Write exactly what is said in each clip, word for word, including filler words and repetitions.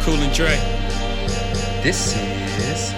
Cool and Dre. This is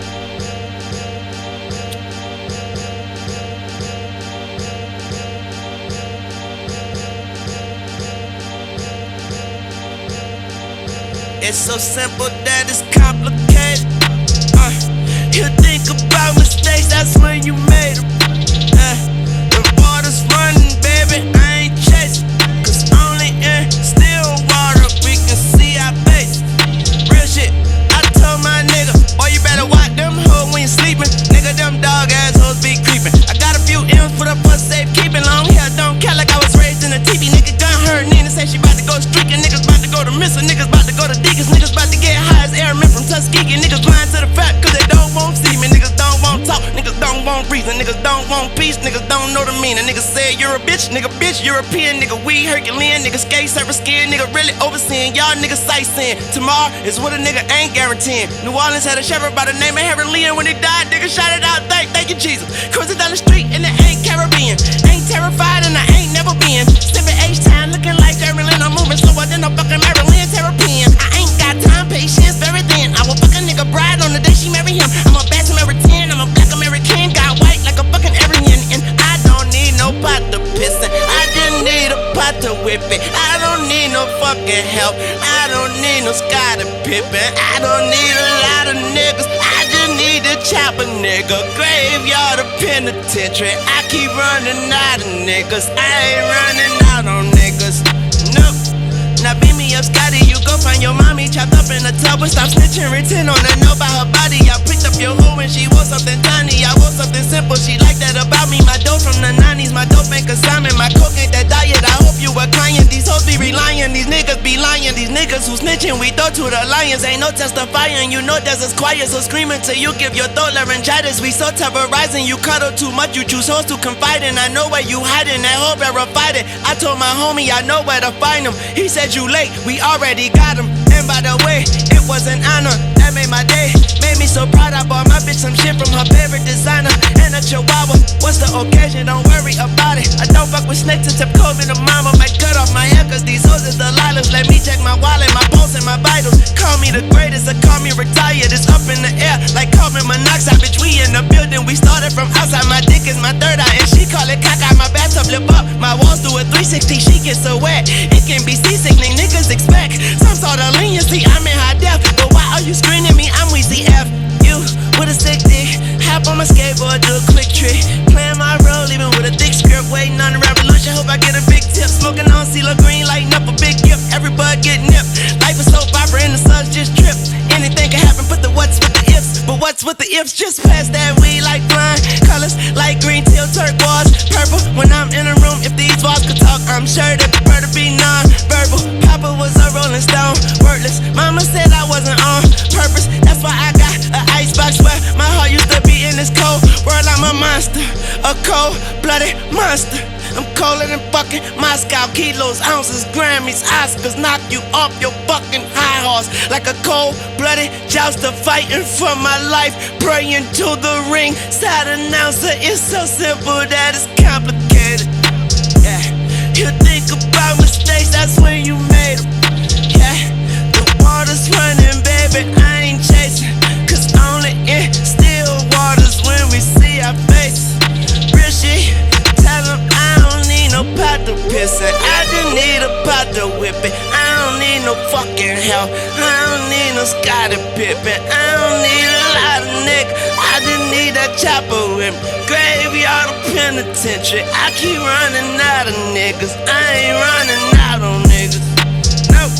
It's so simple that it's complicated. Uh, you think about mistakes, that's when you made them. Uh, the water's running, baby, I ain't chasing. Cause only in still water we can see our face. Real shit, I told my nigga, boy, you better watch them hoes when you sleeping. Nigga, them dog ass hoes be creeping. I got a few M's for the puss safe keeping. Long hair don't care like I was raised in a teepee. Nigga gun hurt, Nina say she bout to go streaking. Niggas bout to go to missing, niggas bout to go to deacons. Niggas bout to get high as airmen from Tuskegee. Niggas blind to the fact cause they don't want see me. Niggas don't want talk, niggas don't want reason. Niggas don't want peace, niggas don't know the meaning. Niggas say you're a bitch, nigga bitch, European. Nigga we Herculean, nigga skate, surfer skin. Nigga really overseeing, y'all niggas sightseeing. Tomorrow is what a nigga ain't guaranteeing. New Orleans had a shepherd by the name of Harry Lee, and when he died, nigga shot it out, thank, thank you Jesus. Cruising down the street and it ain't Caribbean. Ain't terrified and I ain't never been. Sipping H-Time looking like Jerry Lynn. I'm moving slower than a fucking Maryland Terrapin. I ain't got time, patience, very thin. I will fuck a nigga bride on the day she marry him. I'm a bad Samaritan, I'm a black American. Got white like a fucking Aryan. And I don't need no pot to piss in. I just need a pot to whip it. I don't need no fucking help. I don't need no Scottie Pippen. I don't need a lot of niggas. I just need to chop a nigga. Graveyard or penitentiary. I keep running out of niggas. I ain't running out on niggas. Nope. Now beat me up, Scotty, you go find your mommy chopped up in a tub. But stop snitching, written on the note by her body. I picked up your hoe and she wore something tiny. I wore something simple, she liked that about me. My dough from the nineties, my dope ain't consignment. My coke ain't that diet, I hope you were crying. These hoes be relying, these niggas be lying. These niggas who snitching, we throw to the lions. Ain't no testifying, you know that's as quiet. So screaming till you give your throat laryngitis. We so terrorizing, you cuddle too much. You choose hoes to confide in. I know where you hiding, that hoe verified it. I told my homie I know where to find him. He said you late, we already got him. And by the way, it was an honor that made my day. Made me so proud, I bought my bitch some shit from her favorite designer. And a chihuahua, what's the occasion? Don't worry about it. I don't fuck with snakes except COVID and mama might cut off my hair cause these hoes is the lilas. Let me check my wallet, my pulse and my vitals. Call me the greatest or call me retired. It's up in the air like carbon monoxide. Bitch, we in the building, we started from outside. My dick is my third eye and she call it caca. My bathtub lip up, my walls do a three sixty. She gets so wet, it can be seasickning. Niggas expect some sort of leniency. I'm in high def, but why are you screening me? I'm Weezy F. You with a sick dick, hop on my skateboard, do a quick trick. Playing my role, even with a thick script. Waiting on the revolution, hope I get a big tip. Smoking on CeeLo Green, lighting up a big gift. Every bud get nipped. Life is soap opera and the suns just trip. Anything can happen, put the what's with the ifs. But what's with the ifs? Just pass that weed like blind. Colors like green, teal, turquoise, purple. When I'm in a room, if these walls could talk, I'm sure they prefer to be non-verbal. Papa was a rolling stone, wordless. Mama said I wasn't on purpose. That's why I got an icebox where my heart used to be in this cold world. I'm a monster, a cold-blooded monster. I'm colder than fucking Moscow. Kilos, ounces, Grammys, Oscars knock you off your fucking high horse. Like a cold-blooded jouster fighting for my life, praying to the ring side announcer. It's so simple that it's complicated. Yeah, you think about mistakes, that's when you made them. Yeah, the water's running, baby, I ain't chasing. Cause only in still waters when we see our faces. Real shit, tell them I don't need no pot to piss in. I just need a pot to whip it. I don't need no fucking help. I don't need no Scottie Pippen. I don't need a lot of niggas. I just need that chopper with me. Graveyard or penitentiary. I keep running out of niggas. I ain't running out on niggas. Nope.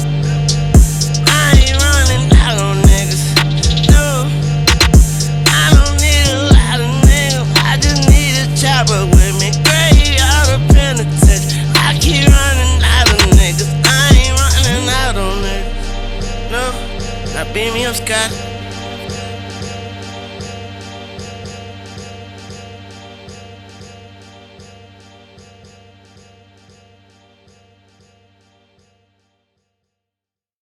I ain't running out on niggas. No. I don't need a lot of niggas. I just need a chopper with me. Graveyard or penitentiary. I keep running out of niggas. I ain't running out on niggas. No. Now beat me up, Scott.